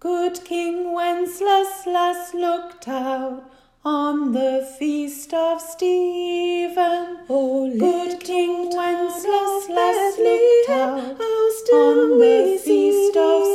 Good King Wenceslas looked out on the feast of Stephen. Oh, good King Wenceslas Wenceslas looked out on the feast of